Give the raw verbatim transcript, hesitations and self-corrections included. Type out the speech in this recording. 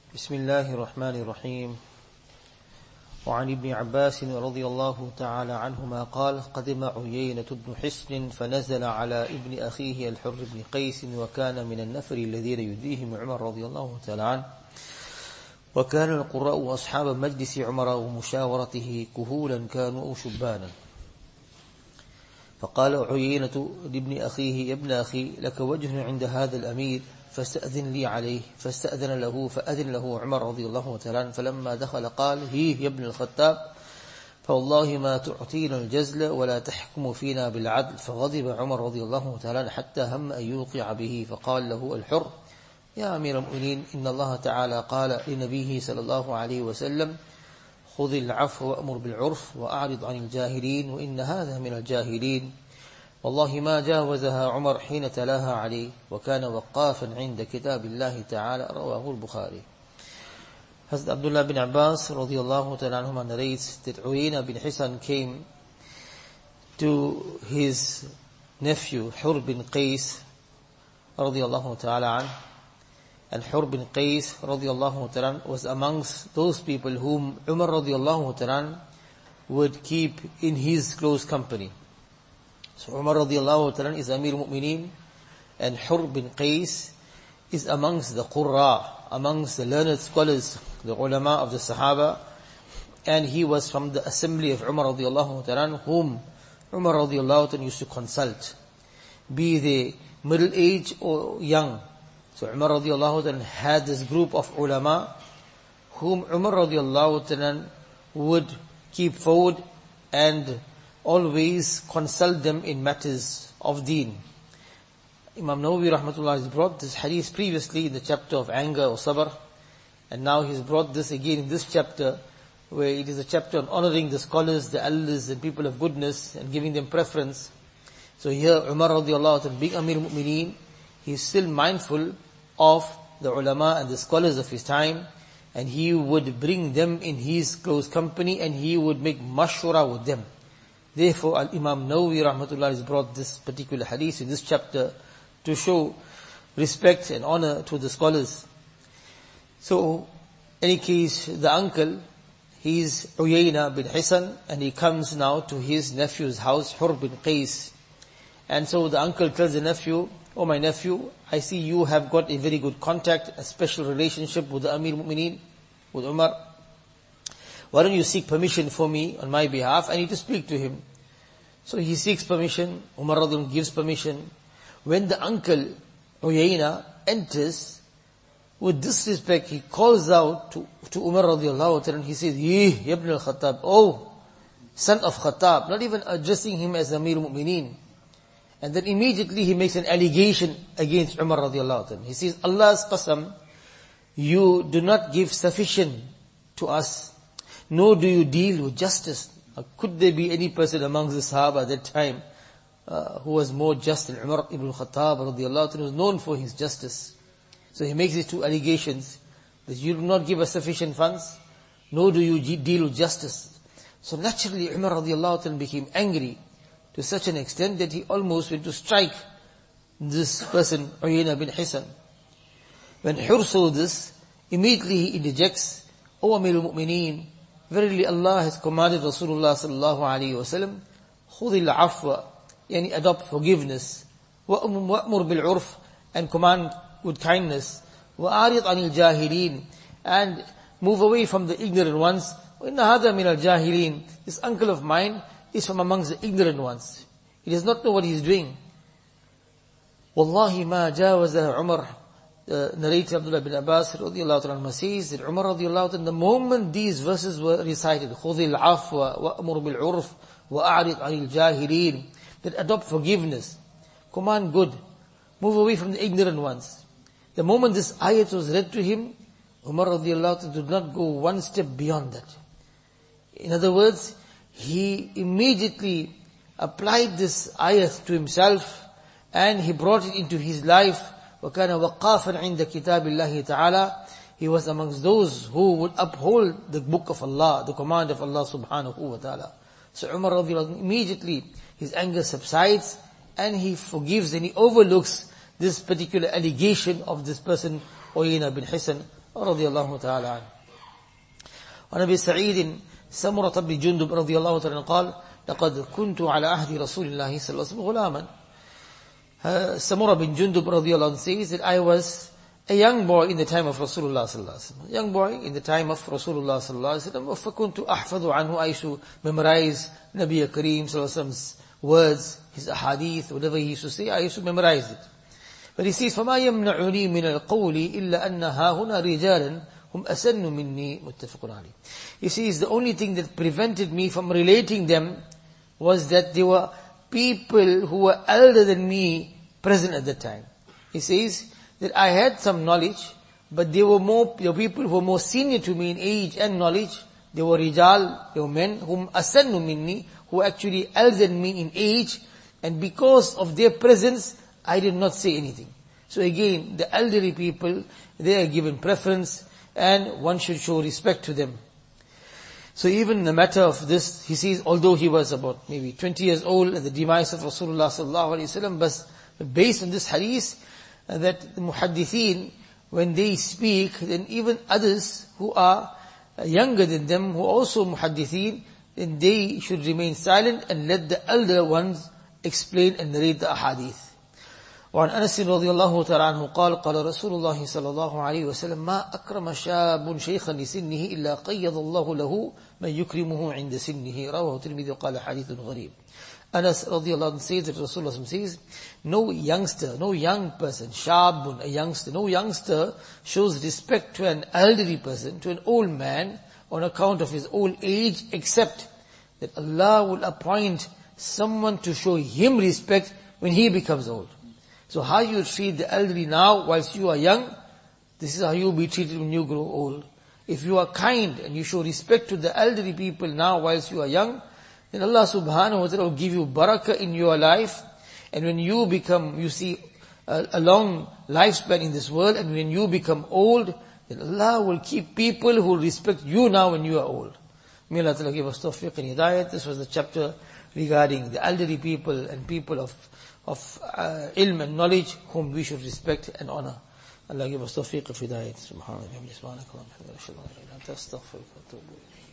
بسم الله الرحمن الرحيم. وعن ابن عباس رضي الله تعالى عنهما قال: قدم عيينة بن حصن فنزل على ابن أخيه الحر بن قيس، وكان من النفر الذين يديهم عمر رضي الله تعالى عنه، وكان القراء أصحاب مجلس عمر ومشاورته كهولا كانوا أو شبانا. فقال عيينة لابن أخيه: يا ابن أخي، لك وجه عند هذا الأمير فاستأذن لي عليه. فاستأذن له فأذن له عمر رضي الله تعالى عنه. فلما دخل قال: هي يا ابن الخطاب، فوالله ما تعطينا الجزل ولا تحكم فينا بالعدل. فغضب عمر رضي الله تعالى عنه حتى هم أن يوقع به. فقال له الحر: يا أمير المؤمنين، إن الله تعالى قال لنبيه صلى الله عليه وسلم: خذ العفو وأمر بالعرف وأعرض عن الجاهلين، وإن هذا من الجاهلين. والله ما جاوزها عمر حين تلاها عليه، وكان وقافا عند كتاب الله تعالى. رواه البخاري. Hazrat Abdullah bin Abbas radiyallahu ta'ala anhuma narrates that Uyayna bin Hisan came to his nephew Hur bin Qais radiyallahu ta'ala anhu, and Hur bin Qais radiyallahu ta'ala was amongst those people whom Umar radiyallahu ta'ala would keep in his close company. So Umar radiyallahu ta'ala is Amir Mu'mineen, and Hur bin Qais is amongst the Qurra, amongst the learned scholars, the ulama of the Sahaba, and he was from the assembly of Umar radiyallahu ta'ala, whom Umar radiyallahu ta'ala used to consult, be they middle age or young. So Umar radiyallahu ta'ala had this group of ulama whom Umar radiyallahu ta'ala would keep forward and always consult them in matters of deen. Imam Nawawi rahmatullah has brought this hadith previously in the chapter of anger or sabr, and now he's brought this again in this chapter, where it is a chapter on honoring the scholars, the elders and people of goodness, and giving them preference. So here Umar radiallahu anhu, being Amir Mu'mineen, he is still mindful of the ulama and the scholars of his time, and he would bring them in his close company, and he would make mashwara with them. Therefore, Al-Imam Nawawi rahmatullah has brought this particular hadith in this chapter to show respect and honor to the scholars. So, in any case, the uncle, he is Uyayna bin Hisan, and he comes now to his nephew's house, Hur bin Qais. And so the uncle tells the nephew: oh my nephew, I see you have got a very good contact, a special relationship with the Amir Mu'mineen, with Umar. Why don't you seek permission for me on my behalf? I need to speak to him. So he seeks permission. Umar radhiyallahu anhu gives permission. When the uncle Uyayna enters, with disrespect, he calls out to, to Umar radhiyallahu anhu. He says, Yeh, Ibn al-Khattab, oh, son of Khattab, not even addressing him as Amir Mu'mineen. And then immediately he makes an allegation against Umar radhiyallahu anhu. He says, Allah's qasam, you do not give sufficient to us, nor do you deal with justice. Uh, could there be any person amongst the Sahaba at that time uh, who was more just than Umar ibn Khattab radiyallahu anhu, was known for his justice. So he makes these two allegations, that you do not give us sufficient funds, nor do you deal with justice. So naturally Umar radiyallahu anhu became angry to such an extent that he almost went to strike this person, Uyayna bin Hisan. When Hur saw this, immediately he interjects: O Amir al-Mu'mineen, verily Allah has commanded Rasulullah sallallahu alayhi wa sallam, خُذِ الْعَفْوَ, yani adopt forgiveness, وَأْمُرْ بِالْعُرْفِ, and command with kindness, وَأَعْرِضْ عَنِ الْجَاهِلِينَ, and move away from the ignorant ones. وَإِنَّ هَذَا مِنَ الْجَاهِلِينَ, this uncle of mine is from amongst the ignorant ones. He does not know what he is doing. وَاللَّهِ مَا جَاوَزَهَا عُمَرْ. The narrator Abdullah bin Abbas radiyallahu anhu says that Umar radiyallahu anhu, the moment these verses were recited, خُذِ الْعَفْوَ وَأْمُرْ بِالْعُرْفِ وَأَعْرِضْ عَنِ الْجَاهِلِينَ, that adopt forgiveness, command good, move away from the ignorant ones. The moment this ayat was read to him, Umar radiyallahu anhu did not go one step beyond that. In other words, he immediately applied this ayat to himself, and he brought it into his life. وَكَانَ وَقَّافًا عِنْدَ كِتَابِ اللَّهِ تَعَالَى. He was amongst those who would uphold the book of Allah, the command of Allah subhanahu wa ta'ala. So Umar radiyallahu anhu, immediately his anger subsides, and he forgives and he overlooks this particular allegation of this person, Uyayna bin Hisan رضي الله تعالى عنه. وعن أبي سعيد سمرة بن جندب رضي الله تعالى عنه قال لقد كنت على عهد رسول الله صلى الله عليه وسلم غلاما. Samurah bin Jundub radiallahu anhu says that I was a young boy in the time of Rasulullah sallallahu alaihi wasallam. Young boy in the time of Rasulullah sallallahu alaihi wasallam. فَكُنْتُ أَحْفَظُ عَنْهُ I used to memorize Nabi Kareem sallallahu alaihi wasallam's words, his ahadith, whatever he used to say, I used to memorize it. But he says, فَمَا يَمْنَعُنِي مِنَ الْقَوْلِ إِلَّا أَنَّهَا هُنَا رِجَالًا هُمْ أَسَنُّ مِنِّي مُتَّفِقٌ عَلَيْهِ. He says, the only thing that prevented me from relating them was that they were people who were elder than me present at that time. He says that I had some knowledge, but they were more, the people who were more senior to me in age and knowledge. They were rijal, they were men, whom asannu minni, who were actually elder than me in age, and because of their presence, I did not say anything. So again, the elderly people, they are given preference, and one should show respect to them. So even in the matter of this, he says, although he was about maybe twenty years old at the demise of Rasulullah sallallahu alaihi wasallam, but based on this hadith, uh, that the muhaddithin, when they speak, then even others who are uh, younger than them, who are also muhaddithin, then they should remain silent and let the elder ones explain and narrate the ahadith. وعن أنس رضي الله تعالى عنه قال قال رسول الله صلى الله عليه وسلم ما أكرم شاب شيخا لسنه إلا قيض الله له من يكرمه عند سنه رواه الترمذي وقال حديث غريب. Anas رضي الله عنه says that Rasulullah says, no youngster, no young person, shabun, a youngster, no youngster shows respect to an elderly person, to an old man, on account of his old age, except that Allah will appoint someone to show him respect when he becomes old. So how you treat the elderly now whilst you are young, this is how you will be treated when you grow old. If you are kind and you show respect to the elderly people now whilst you are young, then Allah subhanahu wa ta'ala will give you barakah in your life. And when you become, you see a, a long lifespan in this world, and when you become old, then Allah will keep people who will respect you now when you are old. May Allah ta'ala give us tawfiq and hidayat. This was the chapter regarding the elderly people and people of of uh, ilm and knowledge whom we should respect and honor. Allah give us tawfiq and hidayat. Subhanallah.